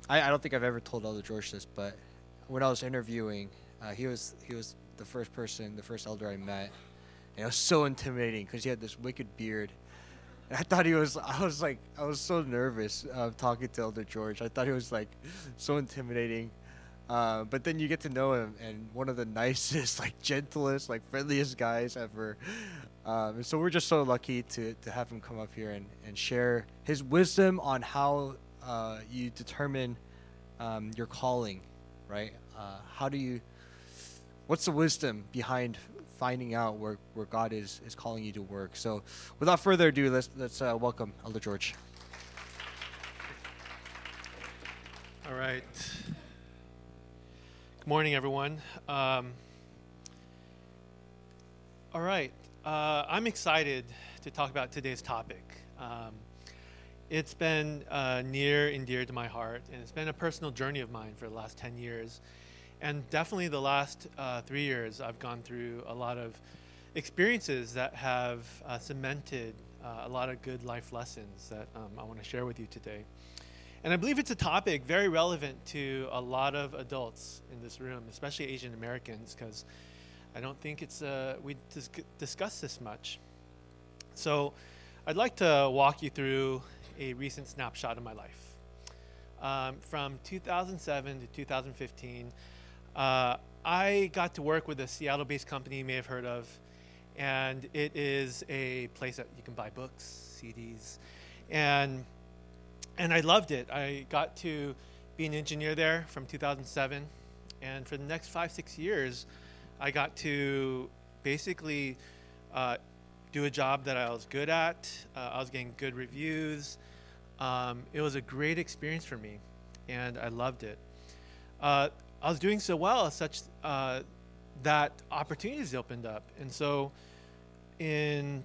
I don't think I've ever told Elder George this, but when I was interviewing, he was the first elder I met, and it was so intimidating because he had this wicked beard. And I thought he was. I was so nervous talking to Elder George. I thought he was like so intimidating. But then you get to know him, and one of the nicest, like gentlest, like friendliest guys ever. And so we're just so lucky to have him come up here and share his wisdom on how you determine your calling, right? How do you? What's the wisdom behind finding out where God is calling you to work? So, without further ado, let's welcome Elder George. All right. Good morning, everyone. All right. I'm excited to talk about today's topic. It's been near and dear to my heart, and it's been a personal journey of mine for the last 10 years. And definitely the last 3 years, I've gone through a lot of experiences that have cemented a lot of good life lessons that I want to share with you today. And I believe it's a topic very relevant to a lot of adults in this room, especially Asian Americans, because I don't think we discuss this much. So I'd like to walk you through a recent snapshot of my life. From 2007 to 2015, I got to work with a Seattle-based company you may have heard of, and it is a place that you can buy books, CDs, and I loved it. I got to be an engineer there from 2007, and for the next 5-6 years, I got to basically do a job that I was good at. I was getting good reviews. It was a great experience for me, and I loved it. I was doing so well such that opportunities opened up. And so in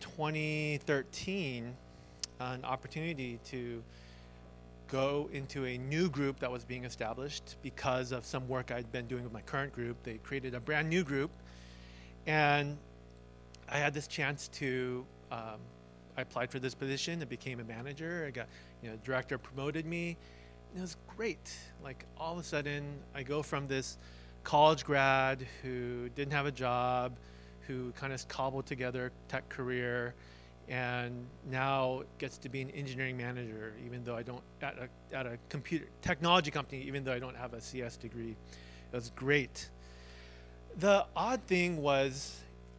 2013, an opportunity to go into a new group that was being established because of some work I'd been doing with my current group. They created a brand new group, and I had this chance to, I applied for this position and became a manager. I got, director promoted me. And it was great. Like all of a sudden, I go from this college grad who didn't have a job, who kind of cobbled together a tech career, and now gets to be an engineering manager, even though I don't at a computer technology company, even though I don't have a CS degree. It was great. The odd thing was,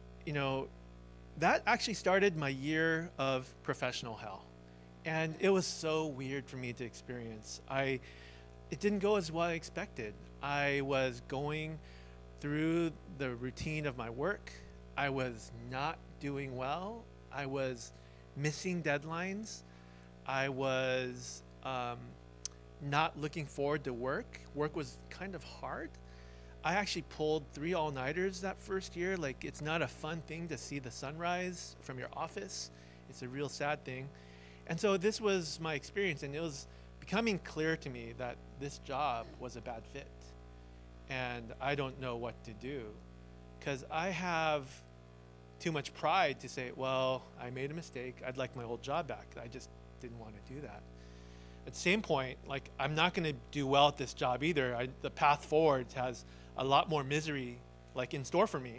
that actually started my year of professional hell. And it was so weird for me to experience. It didn't go as well I expected. I was going through the routine of my work. I was not doing well. I was missing deadlines. I was not looking forward to work. Work was kind of hard. I actually pulled 3 all-nighters that first year. Like, it's not a fun thing to see the sunrise from your office. It's a real sad thing. And so this was my experience, and it was becoming clear to me that this job was a bad fit. And I don't know what to do, because I have too much pride to say, well, I made a mistake. I'd like my old job back. I just didn't want to do that. At the same point, like, I'm not going to do well at this job either. The path forward has a lot more misery, like, in store for me.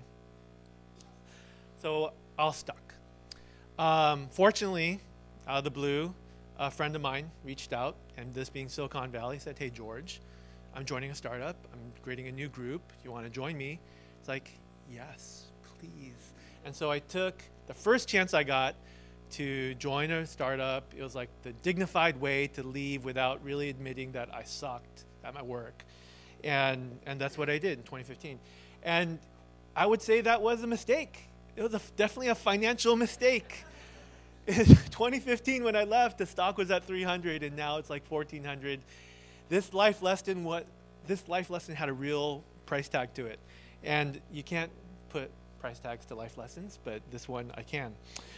So I was stuck. Fortunately, out of the blue, a friend of mine reached out, and this being Silicon Valley, said, hey, George, I'm joining a startup. I'm creating a new group. You want to join me? It's like, yes, please. And so I took the first chance I got to join a startup. It was like the dignified way to leave without really admitting that I sucked at my work. And that's what I did in 2015. And I would say that was a mistake. It was definitely a financial mistake. In 2015, when I left, the stock was at 300, and now it's like 1,400. This life lesson had a real price tag to it, and you can't put price tags to life lessons, but this one I can.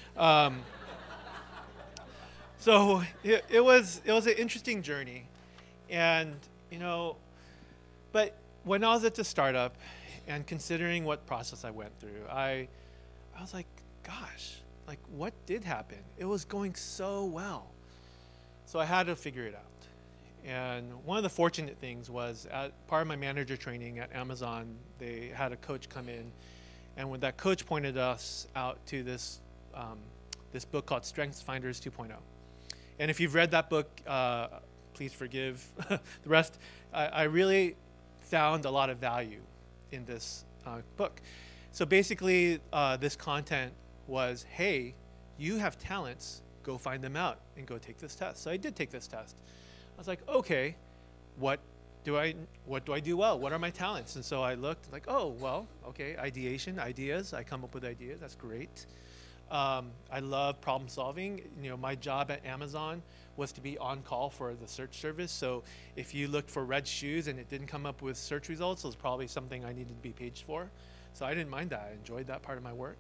So it was an interesting journey, and but when I was at the startup, and considering what process I went through, I was like, gosh. Like, what did happen? It was going so well. So I had to figure it out. And one of the fortunate things was at part of my manager training at Amazon, they had a coach come in, and when that coach pointed us out to this this book called Strengths Finders 2.0. And if you've read that book, please forgive the rest. I really found a lot of value in this book. So basically, this content was, hey, you have talents, go find them out and go take this test. So I did take this test. I was like, okay, what do I do well? What are my talents? And so I looked like, oh, well, okay, ideation, ideas. I come up with ideas. That's great. I love problem solving. You know, my job at Amazon was to be on call for the search service. So if you looked for red shoes and it didn't come up with search results, it was probably something I needed to be paged for. So I didn't mind that. I enjoyed that part of my work.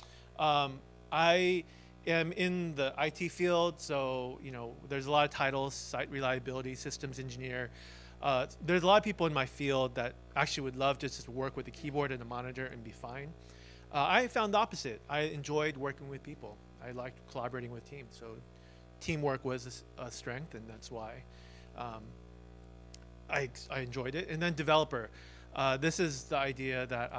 I am in the IT field, so you know, there's a lot of titles: site reliability, systems engineer. There's a lot of people in my field that actually would love to just work with a keyboard and a monitor and be fine. I found the opposite. I enjoyed working with people. I liked collaborating with teams. So teamwork was a strength, and that's why I enjoyed it. And then developer. This is the idea that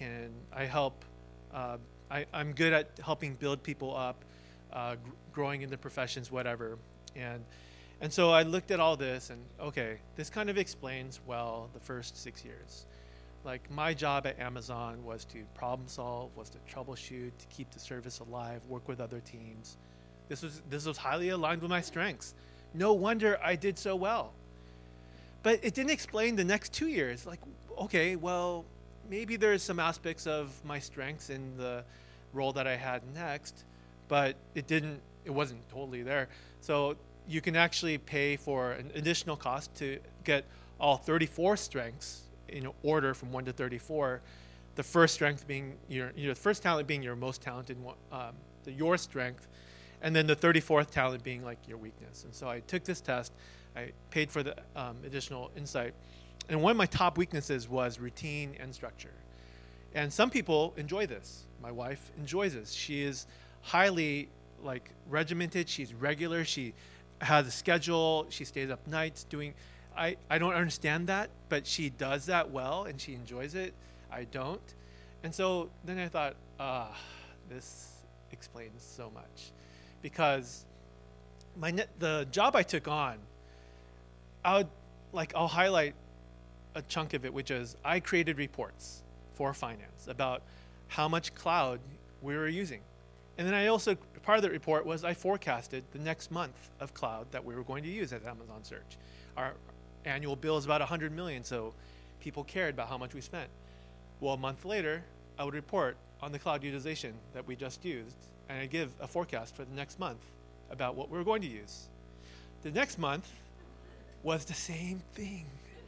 I'm good at helping build people up, growing into professions, whatever. And so I looked at all this and, okay, this kind of explains, well, the first 6 years. Like, my job at Amazon was to problem solve, was to troubleshoot, to keep the service alive, work with other teams. This was highly aligned with my strengths. No wonder I did so well. But it didn't explain the next 2 years. Like, okay, well, maybe there's some aspects of my strengths in the role that I had next, but it wasn't totally there. So you can actually pay for an additional cost to get all 34 strengths in order from 1 to 34. The first strength being your first talent being your most talented one, your strength, and then the 34th talent being like your weakness. And so I took this test. I paid for the additional insight. And one of my top weaknesses was routine and structure. And some people enjoy this. My wife enjoys this. She is highly regimented. She's regular. She has a schedule. She stays up nights doing. I don't understand that, but she does that well and she enjoys it. I don't. And so then I thought, this explains so much. Because the job I took on, I'll highlight a chunk of it, which is I created reports for finance about how much cloud we were using. And then I also, part of the report was I forecasted the next month of cloud that we were going to use at Amazon Search. Our annual bill is about 100 million, so people cared about how much we spent. Well, a month later, I would report on the cloud utilization that we just used, and I give a forecast for the next month about what we were going to use. The next month was the same thing.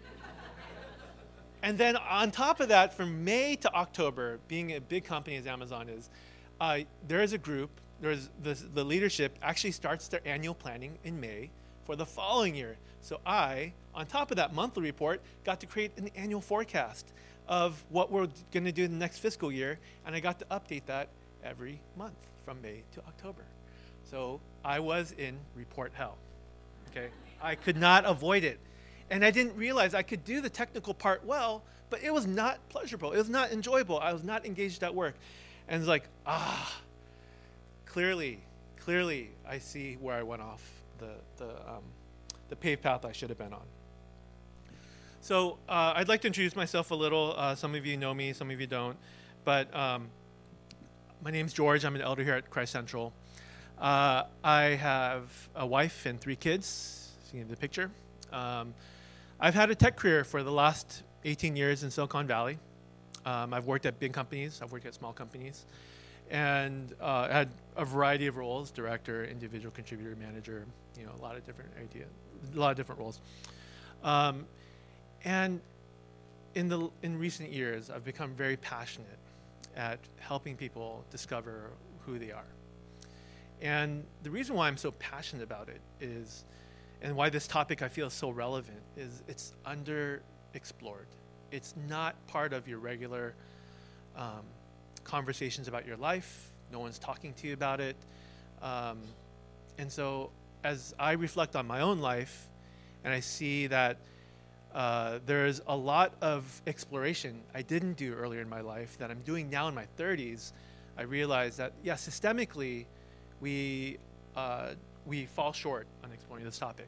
And then on top of that, from May to October, being a big company as Amazon is, there is a group, the leadership actually starts their annual planning in May for the following year. So I, on top of that monthly report, got to create an annual forecast of what we're going to do in the next fiscal year, and I got to update that every month from May to October. So I was in report hell, okay? I could not avoid it. And I didn't realize I could do the technical part well, but it was not pleasurable. It was not enjoyable. I was not engaged at work. And it's like, clearly, I see where I went off the paved path I should have been on. So I'd like to introduce myself a little. Some of you know me, some of you don't. But my name's George. I'm an elder here at Christ Central. I have a wife and 3 kids. See the picture. I've had a tech career for the last 18 years in Silicon Valley. I've worked at big companies. I've worked at small companies. And had a variety of roles: director, individual contributor, manager, a lot of different roles. And in recent years, I've become very passionate at helping people discover who they are. And the reason why I'm so passionate about it is, and why this topic I feel is so relevant, is it's underexplored. It's not part of your regular conversations about your life. No one's talking to you about it. And so as I reflect on my own life, And I see that there's a lot of exploration I didn't do earlier in my life that I'm doing now in my 30s. I realize that, yeah, systemically, we fall short on exploring this topic.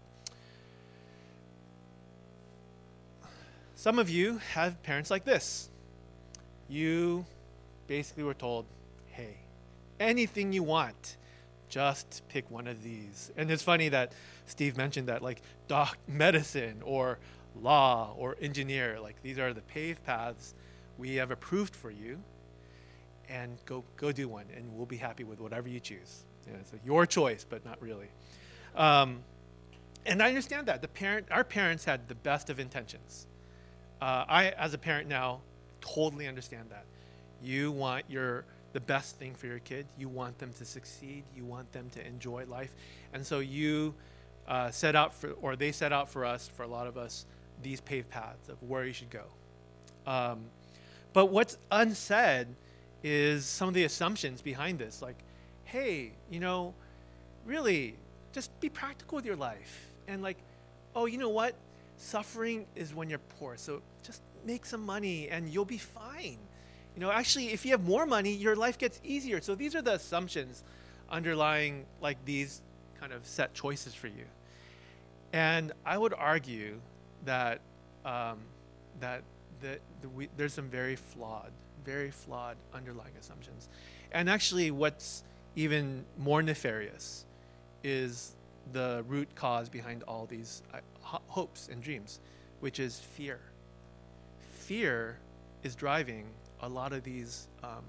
Some of you have parents like this. You basically were told, hey, anything you want, just pick one of these. And it's funny that Steve mentioned that, like, medicine or law or engineer, like, these are the paved paths we have approved for you, and go do one, and we'll be happy with whatever you choose. Yeah, it's your choice, but not really. And I understand that our parents had the best of intentions. I, as a parent now, totally understand that. You want the best thing for your kid. You want them to succeed. You want them to enjoy life. And so you they set out for us, for a lot of us, these paved paths of where you should go. But what's unsaid is some of the assumptions behind this. Like, hey, really, just be practical with your life. And like, oh, you know what? Suffering is when you're poor. So just make some money and you'll be fine. Actually, if you have more money, your life gets easier. So these are the assumptions underlying like these kind of set choices for you. And I would argue that there's some very flawed underlying assumptions. And actually, what's even more nefarious is the root cause behind all these hopes and dreams, which is fear. Fear is driving a lot of these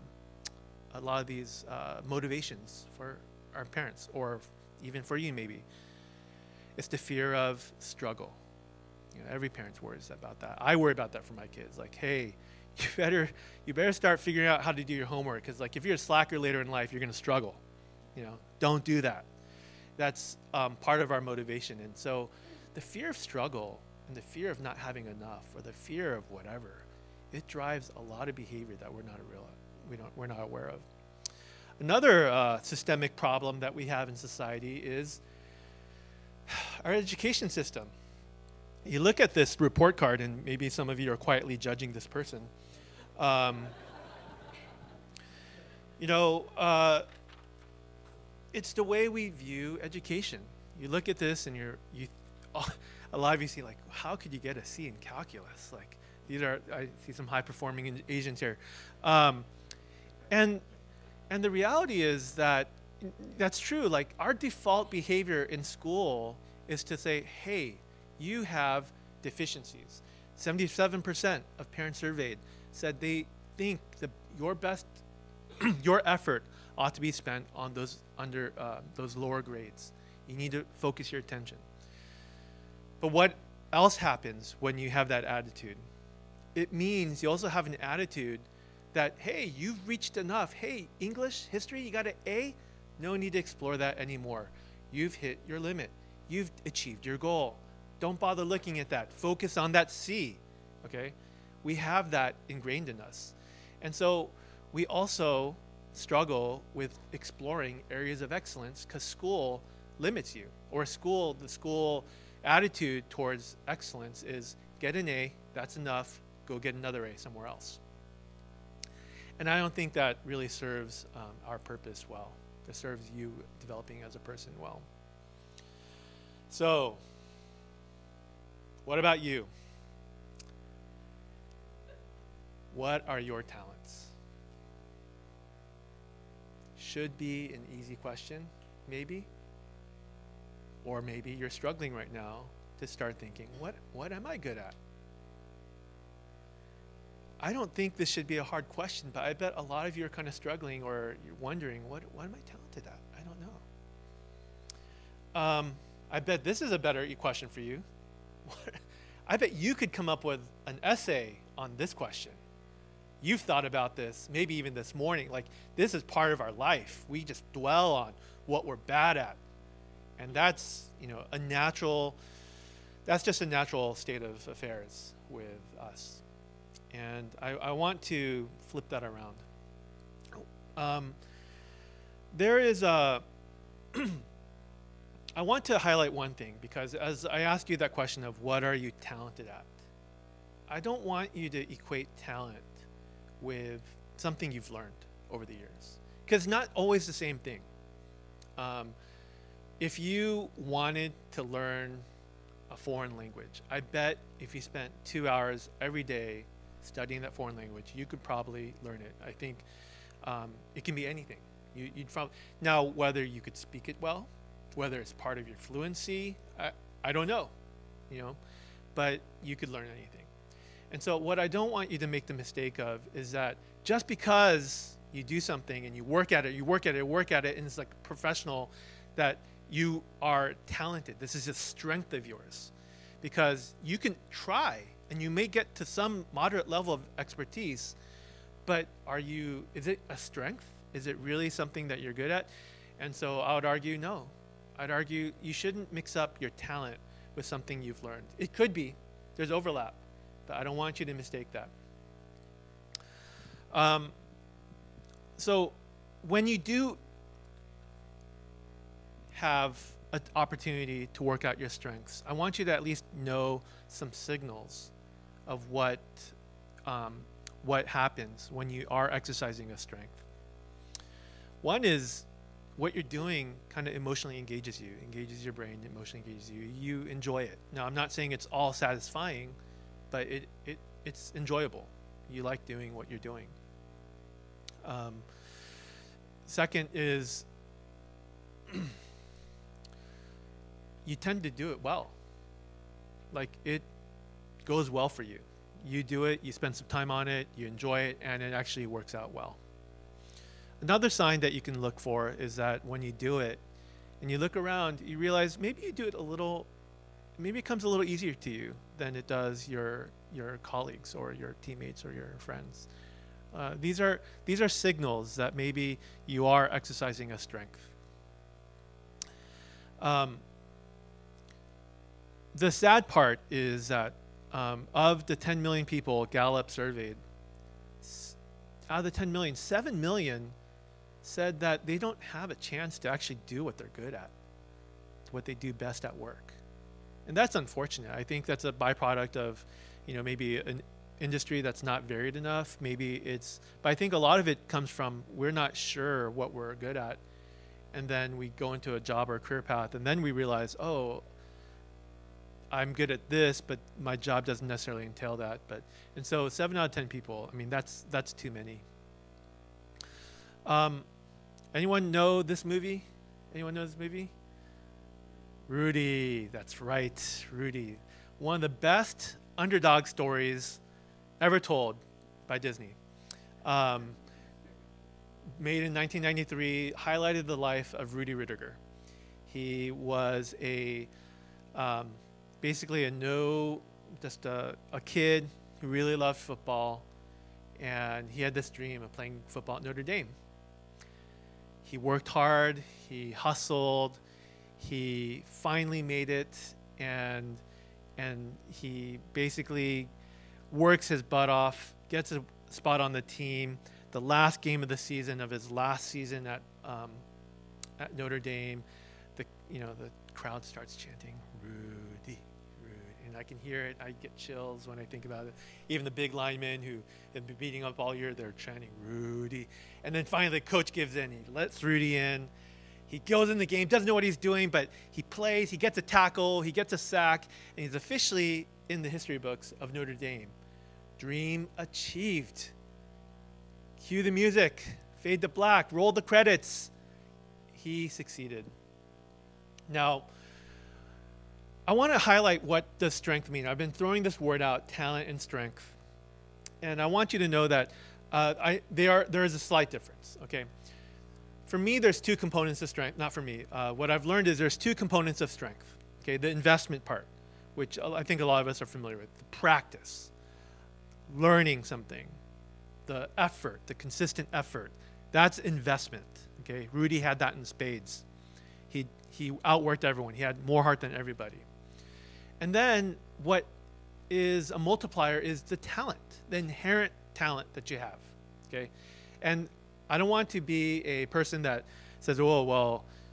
motivations for our parents, or even for you maybe. It's the fear of struggle. Every parent worries about that. I worry about that for my kids. Like, hey, you better start figuring out how to do your homework, because like if you're a slacker later in life, you're going to struggle. Don't do that. That's part of our motivation. And so the fear of struggle and the fear of not having enough, or the fear of whatever, it drives a lot of behavior that we're not aware of. Another systemic problem that we have in society is our education system. You look at this report card, and maybe some of you are quietly judging this person. It's the way we view education. You look at this, and a lot of you see, like, how could you get a C in calculus? Like, I see some high-performing Asians here. And the reality is that that's true. Like, our default behavior in school is to say, hey, you have deficiencies. 77% of parents surveyed said they think your effort ought to be spent on those lower grades. You need to focus your attention. But what else happens when you have that attitude? It means you also have an attitude that, hey, you've reached enough. Hey, English, history, you got an A? No need to explore that anymore. You've hit your limit. You've achieved your goal. Don't bother looking at that. Focus on that C, okay? We have that ingrained in us. And so we also struggle with exploring areas of excellence because school limits you. Or the school attitude towards excellence is get an A, that's enough, go get another A somewhere else. And I don't think that really serves our purpose well. It serves you developing as a person well. So, what about you? What are your talents? Should be an easy question, maybe. Or maybe you're struggling right now to start thinking, what am I good at? I don't think this should be a hard question, but I bet a lot of you are kind of struggling, or you're wondering, what am I talented at? I don't know. I bet this is a better question for you. I bet you could come up with an essay on this question. You've thought about this, maybe even this morning. Like, this is part of our life. We just dwell on what we're bad at. And that's, that's just a natural state of affairs with us. And I want to flip that around. There is I want to highlight one thing, because as I ask you that question of what are you talented at, I don't want you to equate talent with something you've learned over the years, because not always the same thing. If you wanted to learn a foreign language, I bet if you spent 2 hours every day studying that foreign language, you could probably learn it. I think it can be anything. You'd probably, now whether you could speak it well, whether it's part of your fluency, I don't know, but you could learn anything. And so what I don't want you to make the mistake of is that just because you do something and you work at it, and it's like professional, that you are talented. This is a strength of yours, because you can try and you may get to some moderate level of expertise, but is it a strength? Is it really something that you're good at? And so I would argue no. I'd argue you shouldn't mix up your talent with something you've learned. It could be, there's overlap, but I don't want you to mistake that. So when you do have an opportunity to work out your strengths, I want you to at least know some signals of what happens when you are exercising a strength. One is what you're doing kind of emotionally engages you, engages your brain, emotionally engages you. You enjoy it. Now, I'm not saying it's all satisfying, but it's enjoyable. You like doing what you're doing. Second is you tend to do it well. Like, it goes well for you. You do it, you spend some time on it, you enjoy it, and it actually works out well. Another sign that you can look for is that when you do it and you look around, you realize maybe you do it maybe it comes a little easier to you than it does your colleagues or your teammates or your friends. These are signals that maybe you are exercising a strength. The sad part is that of the 10 million people Gallup surveyed, out of the 10 million, 7 million said that they don't have a chance to actually do what they're good at, what they do best at work. And that's unfortunate. I think that's a byproduct of, maybe an industry that's not varied enough. But I think a lot of it comes from we're not sure what we're good at. And then we go into a job or a career path, and then we realize, oh, I'm good at this, but my job doesn't necessarily entail that. And so 7 out of 10 people, that's too many. Anyone know this movie? Rudy, that's right, Rudy. One of the best underdog stories ever told by Disney. Made in 1993, highlighted the life of Rudy Ruettiger. He was basically a kid who really loved football, and he had this dream of playing football at Notre Dame. He worked hard, he hustled, he finally made it, and he basically works his butt off, gets a spot on the team. The last game of the season, of his last season at Notre Dame, the crowd starts chanting, Rudy, Rudy, and I can hear it. I get chills when I think about it. Even the big linemen who have been beating up all year, they're chanting Rudy. And then finally the coach gives in. He lets Rudy in. He goes in the game, doesn't know what he's doing, but he plays, he gets a tackle, he gets a sack, and he's officially in the history books of Notre Dame. Dream achieved. Cue the music, fade to black, roll the credits. He succeeded. Now, I want to highlight what does strength mean. I've been throwing this word out, talent and strength. And I want you to know that there is a slight difference, okay? For me, there's two components of strength. Not for me. What I've learned is there's two components of strength, okay? The investment part, which I think a lot of us are familiar with. The practice, learning something, the effort, the consistent effort. That's investment, okay? Rudy had that in spades. He outworked everyone. He had more heart than everybody. And then what is a multiplier is the talent, the inherent talent that you have, okay? And I don't want to be a person that says, oh, well,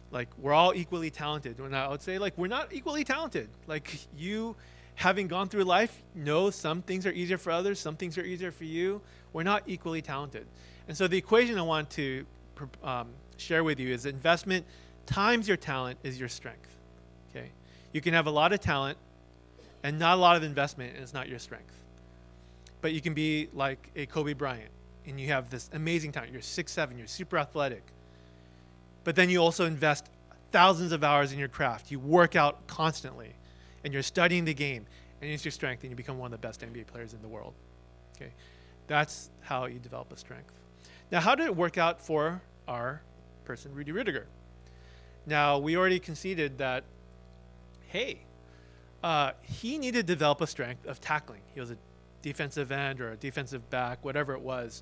Like, we're all equally talented. When I would say, like, we're not equally talented. Like, you, having gone through life, know some things are easier for others, some things are easier for you. We're not equally talented. And so the equation I want to share with you is investment times your talent is your strength. Okay? You can have a lot of talent and not a lot of investment, and it's not your strength. But you can be like a Kobe Bryant, and you have this amazing talent. You're 6'7", you're super athletic. But then you also invest thousands of hours in your craft. You work out constantly, and you're studying the game, and it's your strength, and you become one of the best NBA players in the world. Okay, that's how you develop a strength. Now, how did it work out for our person, Rudy Ruettiger? Now, we already conceded that, hey, he needed to develop a strength of tackling. He was a defensive end or a defensive back, whatever it was.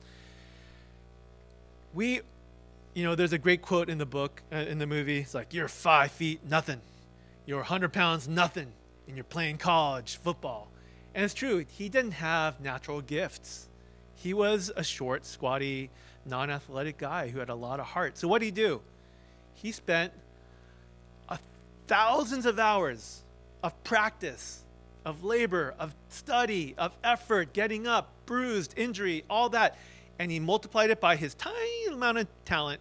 There's a great quote in the book, in the movie. It's like, you're 5 feet, nothing. You're 100 pounds, nothing. And you're playing college football. And it's true. He didn't have natural gifts. He was a short, squatty, non-athletic guy who had a lot of heart. So what did he do? He spent thousands of hours of practice, of labor, of study, of effort, getting up, bruised, injury, all that. And he multiplied it by his tiny amount of talent.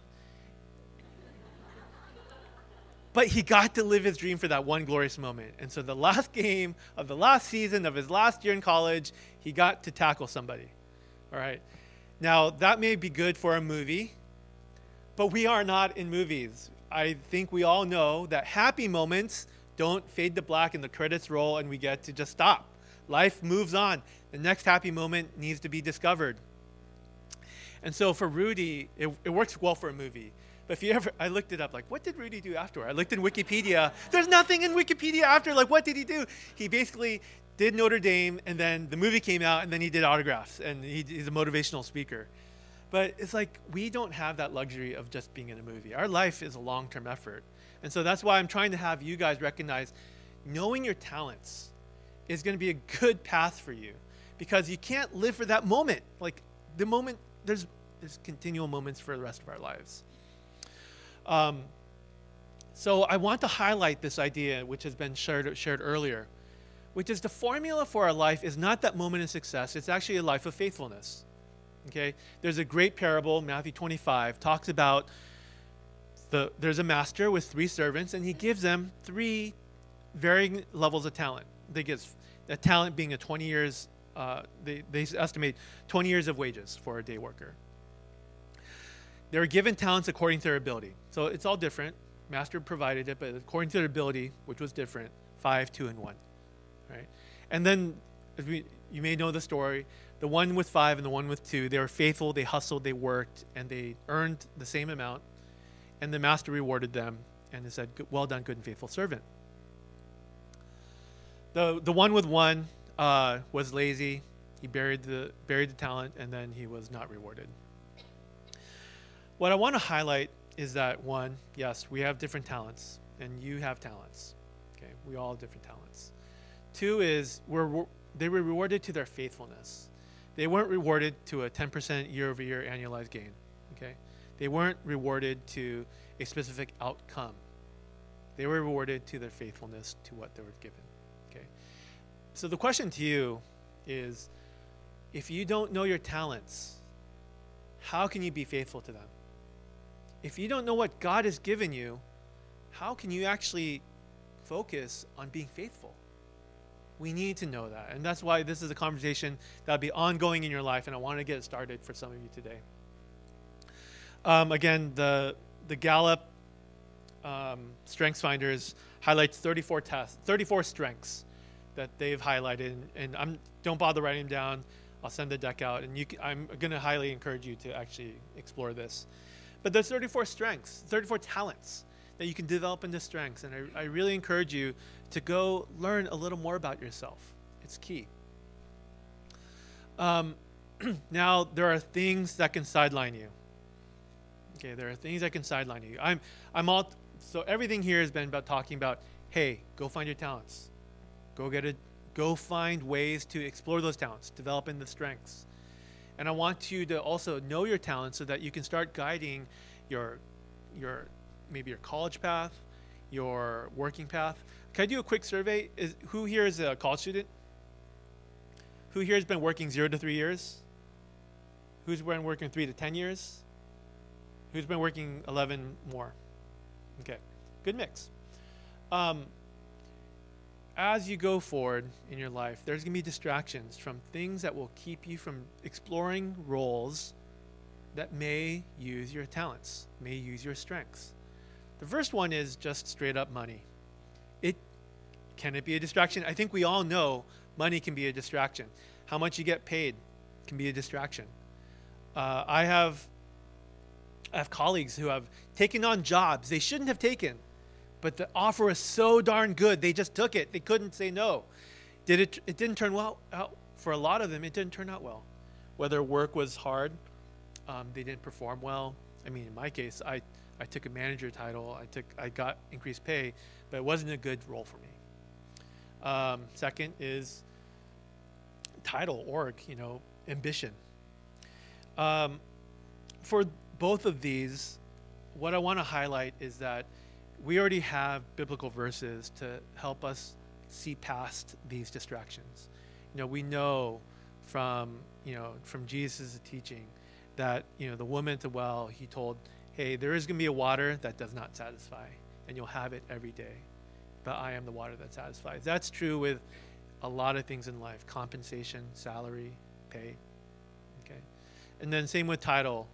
But he got to live his dream for that one glorious moment. And so the last game of the last season of his last year in college, he got to tackle somebody. All right. Now, that may be good for a movie, but we are not in movies. I think we all know that happy moments don't fade to black and the credits roll and we get to just stop. Life moves on. The next happy moment needs to be discovered. And so for Rudy, it works well for a movie. But I looked it up, like, what did Rudy do afterward? I looked in Wikipedia. There's nothing in Wikipedia after. Like, what did he do? He basically did Notre Dame, and then the movie came out, and then he did autographs, and he's a motivational speaker. But it's like, we don't have that luxury of just being in a movie. Our life is a long-term effort. And so that's why I'm trying to have you guys recognize knowing your talents is going to be a good path for you, because you can't live for that moment. Like, the moment, there's continual moments for the rest of our lives. So I want to highlight this idea, which has been shared earlier, which is the formula for our life is not that moment of success. It's actually a life of faithfulness. Okay? There's a great parable, Matthew 25, talks about there's a master with 3 servants, and he gives them 3 varying levels of talent. They give a talent being a 20 years, they estimate 20 years of wages for a day worker. They were given talents according to their ability. So it's all different. Master provided it, but according to their ability, which was different, 5, 2, and 1. Right? And then, you may know the story, the one with 5 and the one with 2, they were faithful, they hustled, they worked, and they earned the same amount. And the master rewarded them, and he said, well done, good and faithful servant. The one with 1 was lazy. He buried the talent, and then he was not rewarded. What I want to highlight is that, 1, yes, we have different talents, and you have talents. Okay, we all have different talents. 2 is they were rewarded to their faithfulness. They weren't rewarded to a 10% year-over-year annualized gain. Okay, they weren't rewarded to a specific outcome. They were rewarded to their faithfulness to what they were given. Okay, so the question to you is, if you don't know your talents, how can you be faithful to them? If you don't know what God has given you, how can you actually focus on being faithful? We need to know that. And that's why this is a conversation that'll be ongoing in your life, and I want to get it started for some of you today. Again, the Gallup Strengths Finders highlights 34 strengths that they've highlighted. And don't bother writing them down. I'll send the deck out. And I'm going to highly encourage you to actually explore this. But there's 34 strengths, 34 talents that you can develop into strengths. And I really encourage you to go learn a little more about yourself. It's key. Now, there are things that can sideline you. Okay, there are things that can sideline you. So everything here has been about talking about, hey, go find your talents. Go find ways to explore those talents, develop into strengths. And I want you to also know your talents so that you can start guiding your maybe your college path, your working path. Can I do a quick survey? Who here is a college student? Who here has been working 0 to 3 years? Who's been working 3 to 10 years? Who's been working 11 more? Okay, good mix. As you go forward in your life, there's going to be distractions from things that will keep you from exploring roles that may use your talents, may use your strengths. The first one is just straight up money. Can it be a distraction? I think we all know money can be a distraction. How much you get paid can be a distraction. I have colleagues who have taken on jobs they shouldn't have taken, but the offer was so darn good, they just took it. They couldn't say no. It didn't turn well out. For a lot of them, it didn't turn out well. Whether work was hard, they didn't perform well. I mean, in my case, I took a manager title. I got increased pay, but it wasn't a good role for me. Second is title, ambition. For both of these, what I want to highlight is that we already have biblical verses to help us see past these distractions. We know from Jesus' teaching that, the woman at the well, he told, hey, there is going to be a water that does not satisfy, and you'll have it every day. But I am the water that satisfies. That's true with a lot of things in life: compensation, salary, pay. Okay, and then same with title.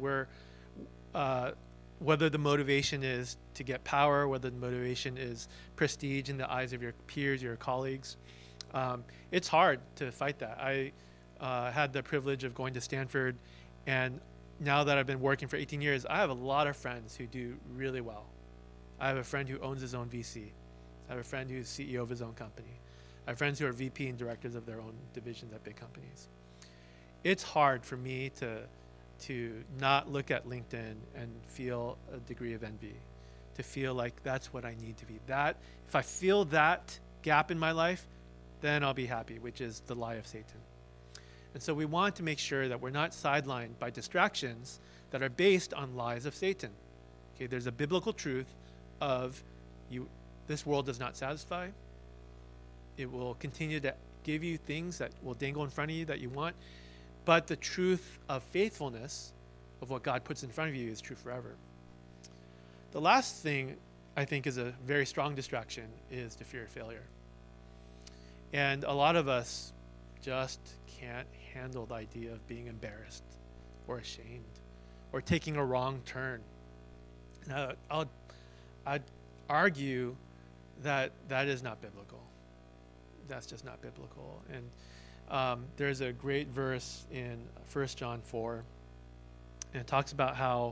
Whether the motivation is to get power, whether the motivation is prestige in the eyes of your peers, your colleagues, it's hard to fight that. I had the privilege of going to Stanford, and now that I've been working for 18 years, I have a lot of friends who do really well. I have a friend who owns his own VC. I have a friend who's CEO of his own company. I have friends who are VP and directors of their own divisions at big companies. It's hard for me to not look at LinkedIn and feel a degree of envy, to feel like that's what I need to be. That if I feel that gap in my life, then I'll be happy, which is the lie of Satan. And so we want to make sure that we're not sidelined by distractions that are based on lies of Satan. Okay, there's a biblical truth of this world does not satisfy. It will continue to give you things that will dangle in front of you that you want. But the truth of faithfulness, of what God puts in front of you, is true forever. The last thing I think is a very strong distraction is the fear of failure. And a lot of us just can't handle the idea of being embarrassed or ashamed or taking a wrong turn. Now, I'd argue that is not biblical. That's just not biblical. And there's a great verse in 1 John 4, and it talks about how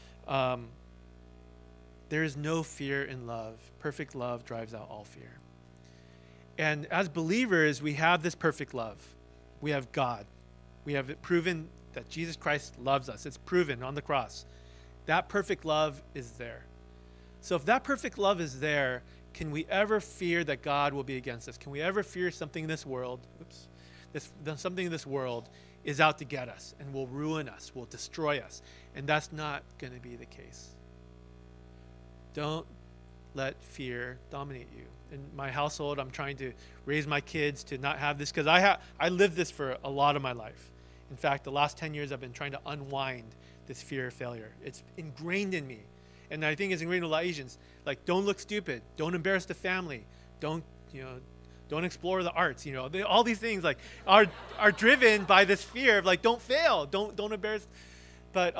there is no fear in love. Perfect love drives out all fear. And as believers, we have this perfect love. We have God. We have it proven that Jesus Christ loves us. It's proven on the cross. That perfect love is there. So if that perfect love is there, can we ever fear that God will be against us? Can we ever fear something in this world, something in this world is out to get us and will ruin us, will destroy us? And that's not going to be the case. Don't let fear dominate you. In my household, I'm trying to raise my kids to not have this, because I lived this for a lot of my life. In fact, the last 10 years, I've been trying to unwind this fear of failure. It's ingrained in me. And I think it's ingrained in a lot of Asians. Like, don't look stupid. Don't embarrass the family. Don't explore the arts. All these things are driven by this fear of don't fail. Don't embarrass. But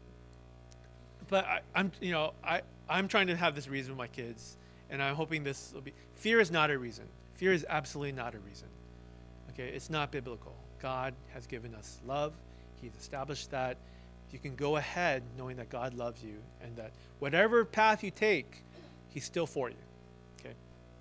I'm trying to have this reason with my kids, and I'm hoping this will be. Fear is not a reason. Fear is absolutely not a reason. Okay, it's not biblical. God has given us love. He's established that. You can go ahead knowing that God loves you and that whatever path you take, He's still for you. Okay.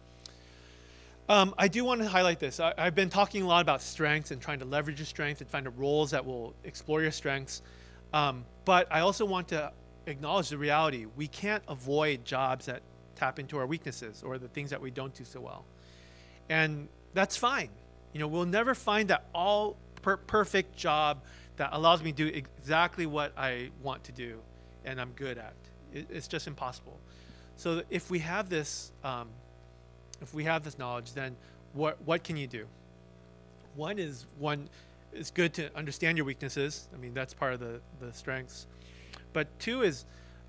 I do want to highlight this. I've been talking a lot about strengths and trying to leverage your strength and find the roles that will explore your strengths. But I also want to acknowledge the reality. We can't avoid jobs that tap into our weaknesses or the things that we don't do so well. And that's fine. We'll never find that all perfect job that allows me to do exactly what I want to do and I'm good at. It's just impossible. So if we have this knowledge, then what can you do? One is good to understand your weaknesses. I mean, that's part of the strengths. But two is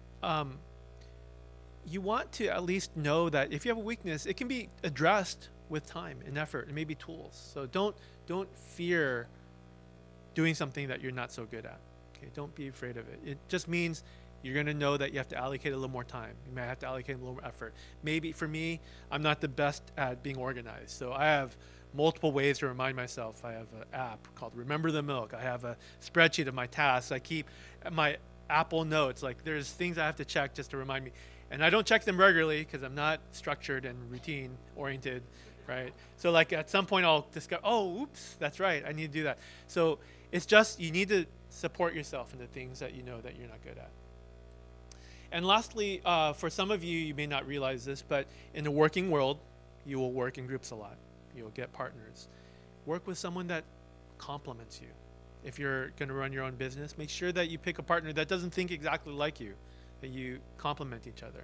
you want to at least know that if you have a weakness, it can be addressed with time and effort and maybe tools. So don't fear doing something that you're not so good at. Okay, don't be afraid of it. It just means you're going to know that you have to allocate a little more time. You might have to allocate a little more effort. Maybe for me, I'm not the best at being organized. So I have multiple ways to remind myself. I have an app called Remember the Milk. I have a spreadsheet of my tasks. I keep my Apple Notes. Like there's things I have to check just to remind me. And I don't check them regularly because I'm not structured and routine oriented, right? So like at some point I'll discover, oh, oops, that's right. I need to do that. So it's just you need to support yourself in the things that you know that you're not good at. And lastly, for some of you, you may not realize this, but in the working world, you will work in groups a lot. You'll get partners. Work with someone that complements you. If you're going to run your own business, make sure that you pick a partner that doesn't think exactly like you, that you complement each other.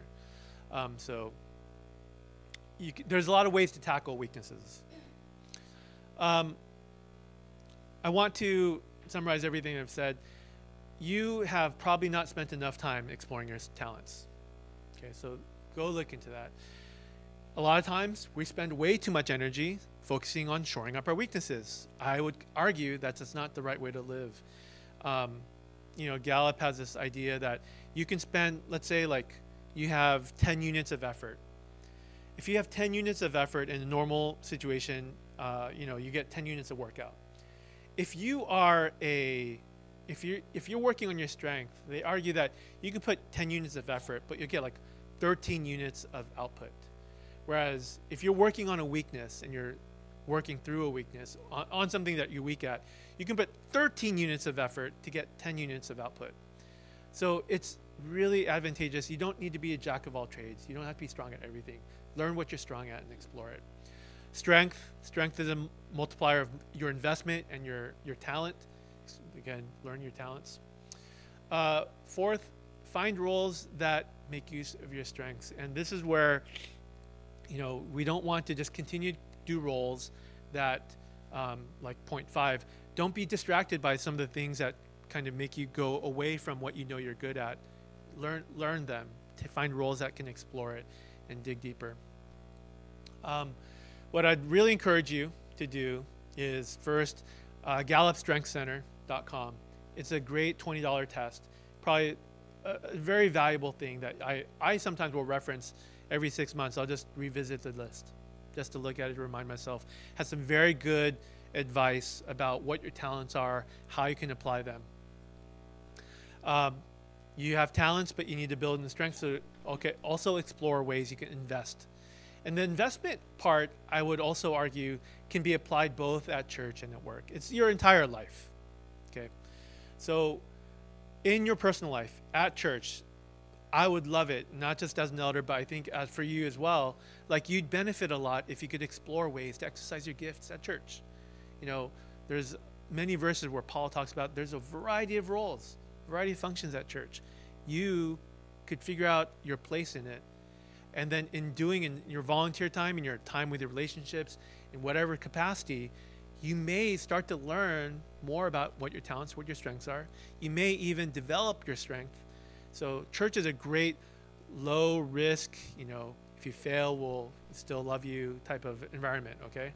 There's a lot of ways to tackle weaknesses. I want to summarize everything I've said. You have probably not spent enough time exploring your talents. Okay, so go look into that. A lot of times we spend way too much energy focusing on shoring up our weaknesses. I would argue that's not the right way to live. Gallup has this idea that you can spend, let's say like you have 10 units of effort. If you have 10 units of effort in a normal situation, you get 10 units of workout. If you're working on your strength, they argue that you can put 10 units of effort, but you'll get like 13 units of output. Whereas if you're working on a weakness and you're working through a weakness on something that you're weak at, you can put 13 units of effort to get 10 units of output. So it's really advantageous. You don't need to be a jack of all trades. You don't have to be strong at everything. Learn what you're strong at and explore it. Strength is a multiplier of your investment and your talent. Again, learn your talents. Fourth, find roles that make use of your strengths. And this is where, we don't want to just continue to do roles that, like point 5, don't be distracted by some of the things that kind of make you go away from what you know you're good at. Learn them, to find roles that can explore it and dig deeper. What I'd really encourage you to do is first, GallupStrengthCenter.com. It's a great $20 test, probably a very valuable thing that I sometimes will reference every 6 months. I'll just revisit the list just to look at it to remind myself. Has some very good advice about what your talents are, how you can apply them. You have talents, but you need to build in the strengths. So, also explore ways you can invest. And the investment part, I would also argue, can be applied both at church and at work. It's your entire life. Okay, so in your personal life, at church, I would love it, not just as an elder, but I think as for you as well, like you'd benefit a lot if you could explore ways to exercise your gifts at church. There's many verses where Paul talks about there's a variety of roles, variety of functions at church. You could figure out your place in it. And then in your volunteer time, in your time with your relationships, in whatever capacity, you may start to learn more about what your talents, what your strengths are. You may even develop your strength. So church is a great low risk, if you fail, we'll still love you type of environment, okay?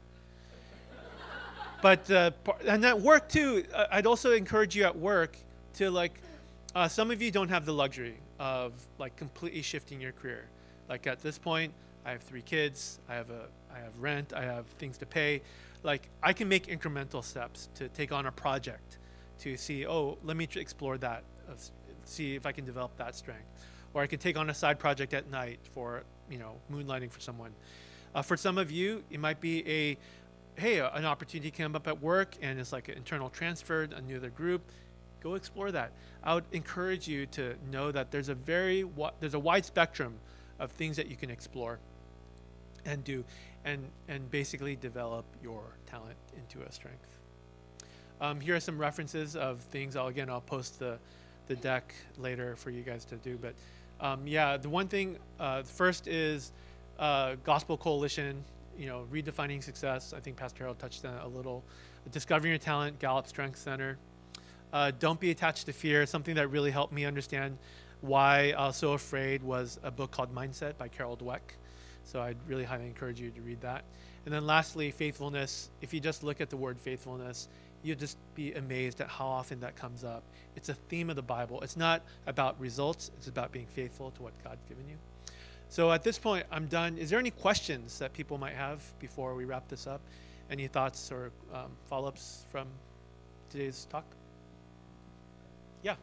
But, and at work too, I'd also encourage you at work to some of you don't have the luxury of completely shifting your career. Like at this point, I have 3 kids, I have rent, I have things to pay. I can make incremental steps to take on a project to see, let me explore that, see if I can develop that strength. Or I can take on a side project at night for, moonlighting for someone. For some of you, it might be an opportunity came up at work and it's like an internal transfer, another group. Go explore that. I would encourage you to know that there's a wide spectrum of things that you can explore and do and basically develop your talent into a strength. Here are some references of things. I'll post the deck later for you guys to do, but Yeah, the one thing, first is Gospel Coalition, redefining success. I think Pastor Harold touched on it a little. Discovering Your Talent, Gallup Strength Center. Don't Be Attached to Fear. Something that really helped me understand why I was so afraid was a book called Mindset by Carol Dweck. So I'd really highly encourage you to read that. And then lastly, faithfulness. If you just look at the word faithfulness, you'll just be amazed at how often that comes up. It's a theme of the Bible. It's not about results. It's about being faithful to what God's given you. So at this point, I'm done. Is there any questions that people might have before we wrap this up? Any thoughts or follow-ups from today's talk? Yeah.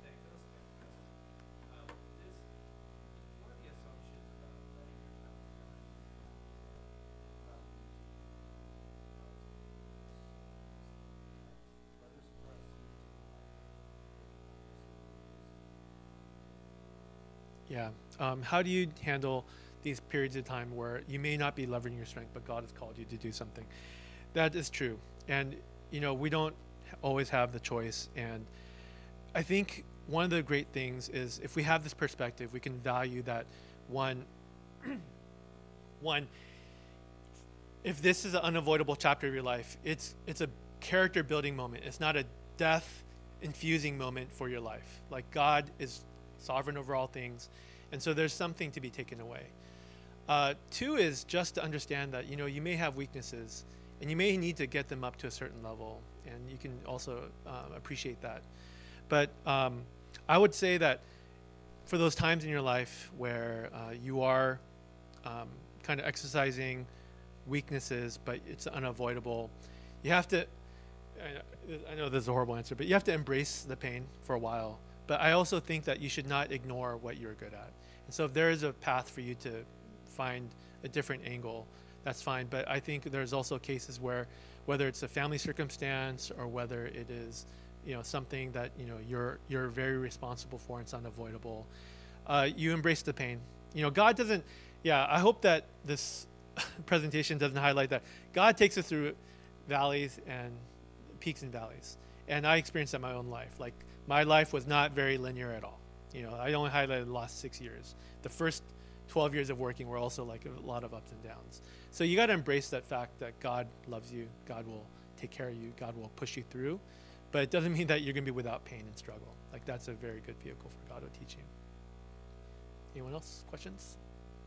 Yeah. How do you handle these periods of time where you may not be leveraging your strength, but God has called you to do something? That is true. And, we don't always have the choice. And I think one of the great things is if we have this perspective, we can value that one, if this is an unavoidable chapter of your life, it's a character building moment. It's not a death infusing moment for your life. Like God is sovereign over all things. And so there's something to be taken away. Two is just to understand that, you may have weaknesses and you may need to get them up to a certain level. And you can also appreciate that. But I would say that for those times in your life where you are kind of exercising weaknesses, but it's unavoidable, you have to, I know this is a horrible answer, but you have to embrace the pain for a while. But I also think that you should not ignore what you're good at. And so if there is a path for you to find a different angle, that's fine. But I think there's also cases where, whether it's a family circumstance or whether it is, something that, you're very responsible for and it's unavoidable, you embrace the pain. God doesn't, I hope that this presentation doesn't highlight that. God takes us through valleys and peaks and valleys. And I experienced that in my own life. Like, my life was not very linear at all. I only highlighted the last 6 years. The first 12 years of working were also like a lot of ups and downs. So you got to embrace that fact that God loves you. God will take care of you. God will push you through. But it doesn't mean that you're going to be without pain and struggle. Like, that's a very good vehicle for God to teach you. Anyone else? Questions?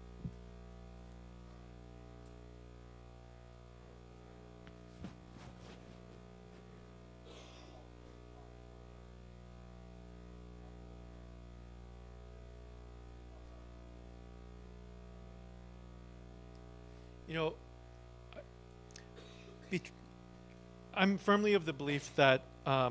I'm firmly of the belief that our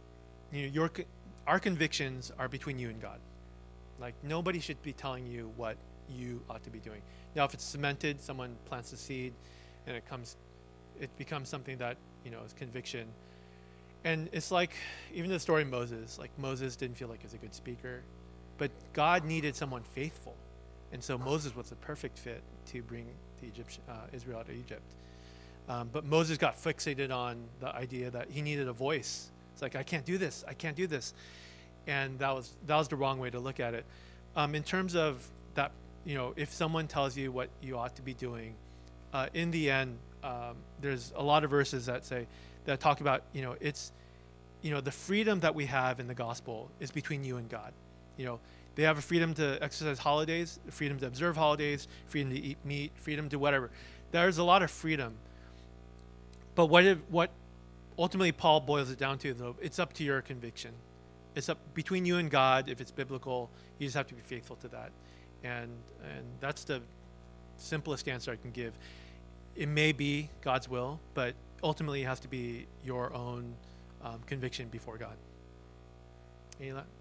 convictions are between you and God. Like, nobody should be telling you what you ought to be doing. Now, if it's cemented, someone plants a seed, and it becomes something that is conviction. And it's like even the story of Moses. Like, Moses didn't feel like he was a good speaker, but God needed someone faithful, and so Moses was the perfect fit to bring Israel out of Egypt. But Moses got fixated on the idea that he needed a voice. It's like, I can't do this. And that was the wrong way to look at it. In terms of that, if someone tells you what you ought to be doing, in the end, there's a lot of verses that talk about, it's, the freedom that we have in the gospel is between you and God. They have a freedom to exercise holidays, freedom to observe holidays, freedom to eat meat, freedom to whatever. There's a lot of freedom. But what ultimately Paul boils it down to, though, it's up to your conviction. It's up between you and God. If it's biblical, you just have to be faithful to that. And that's the simplest answer I can give. It may be God's will, but ultimately it has to be your own conviction before God. Any of that?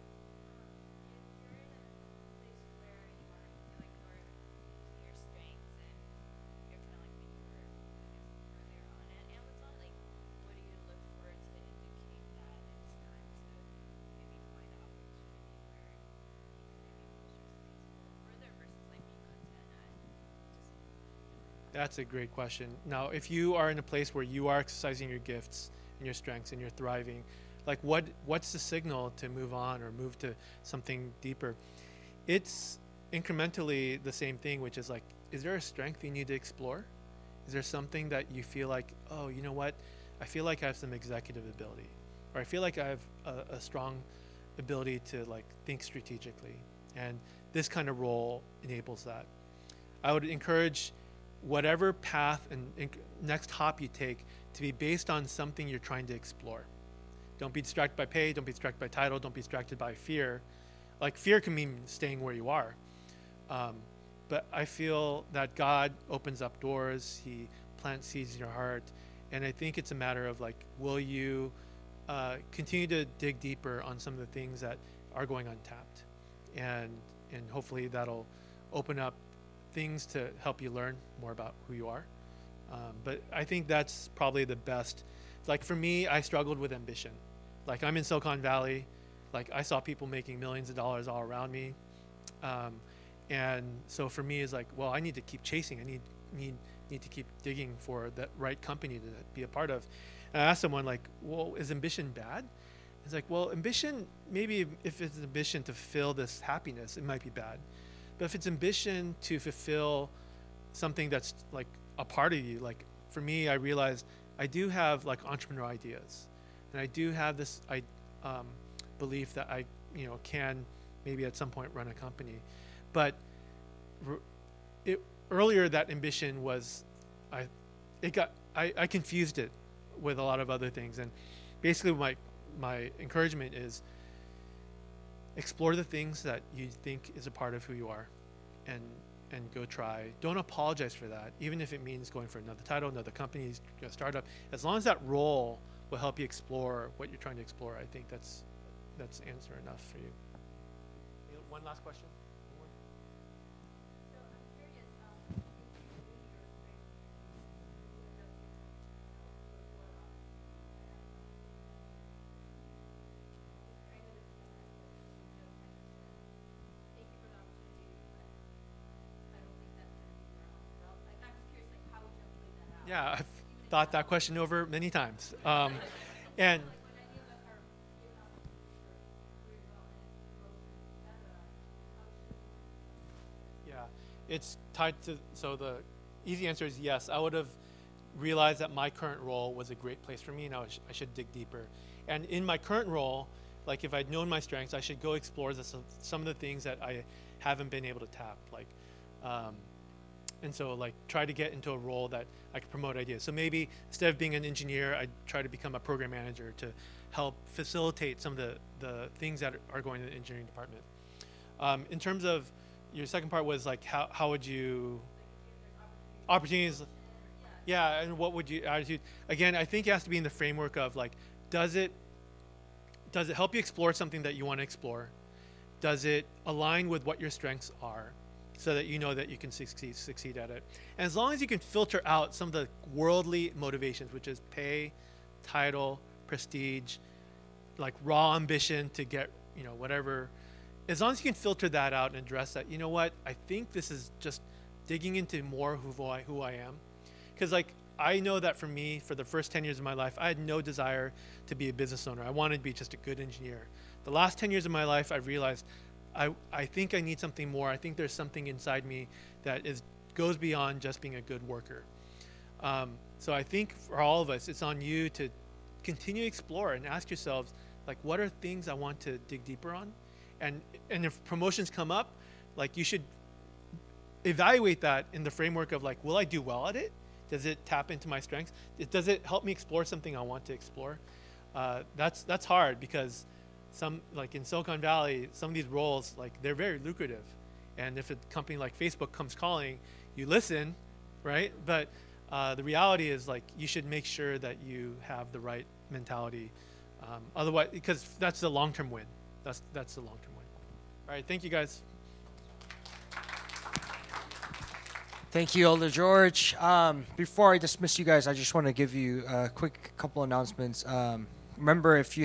That's a great question. Now, if you are in a place where you are exercising your gifts and your strengths and you're thriving, like what's the signal to move on or move to something deeper? it's incrementally the same thing, which is like, is there a strength you need to explore? Is there something that you feel like, oh, you know what? I feel like I have some executive ability, or I feel like I have a strong ability to like think strategically, and this kind of role enables that. I would encourage whatever path and next hop you take to be based on something you're trying to explore. Don't be distracted by pay, don't be distracted by title, don't be distracted by fear. Like, fear can mean staying where you are. But I feel that God opens up doors, he plants seeds in your heart, and I think it's a matter of like, will you continue to dig deeper on some of the things that are going untapped, and hopefully that'll open up things to help you learn more about who you are. But I think that's probably the best. Like, for me, I struggled with ambition. Like, I'm in Silicon Valley. Like, I saw people making millions of dollars all around me. And so for me, it's like, well, I need to keep chasing. I need to keep digging for that right company to be a part of. And I asked someone, like, well, is ambition bad? It's like, well, ambition, maybe if it's ambition to fulfill this happiness, it might be bad. But if it's ambition to fulfill something that's like a part of you, like for me, I realized I do have like entrepreneurial ideas, and I do have this belief that I can maybe at some point run a company. But earlier that ambition was, I confused it with a lot of other things. And basically my encouragement is explore the things that you think is a part of who you are, and go try. Don't apologize for that, even if it means going for another title, another company, a startup. As long as that role will help you explore what you're trying to explore, I think that's answer enough for you. One last question. Yeah, I've thought that question over many times. And yeah, it's tied to, so the easy answer is yes. I would have realized that my current role was a great place for me, and I should dig deeper. And in my current role, like if I'd known my strengths, I should go explore some of the things that I haven't been able to tap. Like, and so like try to get into a role that I could promote ideas. So maybe instead of being an engineer, I'd try to become a program manager to help facilitate some of the things that are going in the engineering department. In terms of your second part was like, how would you, opportunities, yeah, and what would you, attitude? Again, I think it has to be in the framework of like, does it help you explore something that you want to explore? Does it align with what your strengths are, so that you know that you can succeed at it? And as long as you can filter out some of the worldly motivations, which is pay, title, prestige, like raw ambition to get, whatever, as long as you can filter that out and address that, you know what, I think this is just digging into more who I am. Because like, I know that for me, for the first 10 years of my life, I had no desire to be a business owner. I wanted to be just a good engineer. The last 10 years of my life, I've realized I think I need something more. I think there's something inside me that goes beyond just being a good worker. So I think for all of us, it's on you to continue to explore and ask yourselves, like, what are things I want to dig deeper on? And if promotions come up, like, you should evaluate that in the framework of like, will I do well at it? Does it tap into my strengths? Does it help me explore something I want to explore? That's hard, because like in Silicon Valley, some of these roles, like, they're very lucrative. And if a company like Facebook comes calling, you listen, right? But the reality is, like, you should make sure that you have the right mentality. Otherwise, because that's the long-term win. That's the long-term win. All right, thank you guys. Thank you, Elder George. Before I dismiss you guys, I just want to give you a quick couple announcements. Remember, if you